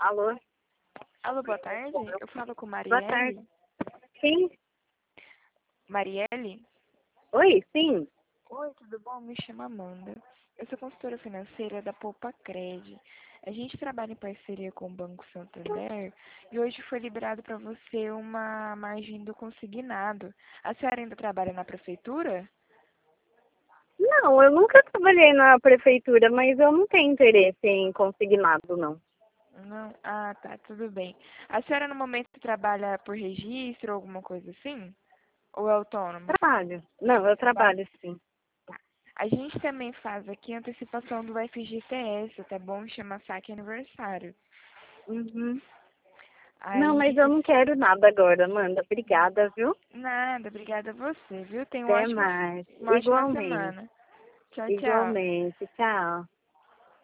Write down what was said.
Alô? Alô, boa tarde. Eu falo com Boa tarde. Marielle. Sim? Marielle? Oi, sim. Oi, tudo bom? Me chamo Amanda. Eu sou consultora financeira da Poupa Cred. A gente trabalha em parceria com o Banco Santander e hoje foi liberado para você uma margem do consignado. A senhora ainda trabalha na prefeitura? Não, eu nunca trabalhei na prefeitura, mas eu não tenho interesse em consignado, não. Não? Ah, tá, tudo bem. A senhora no momento trabalha por registro ou alguma coisa assim? Ou é autônoma? Trabalho. Não, eu Trabalha. trabalho sim. A gente também faz aqui a antecipação do FGTS, tá bom? Chama saque aniversário. Uhum. Não, Aí, mas eu não quero nada agora, Amanda. Obrigada, viu? nada, obrigada a você, viu? Tenha Até mais. uma ótima Igualmente. semana. Tchau, tchau. Igualmente. Tchau.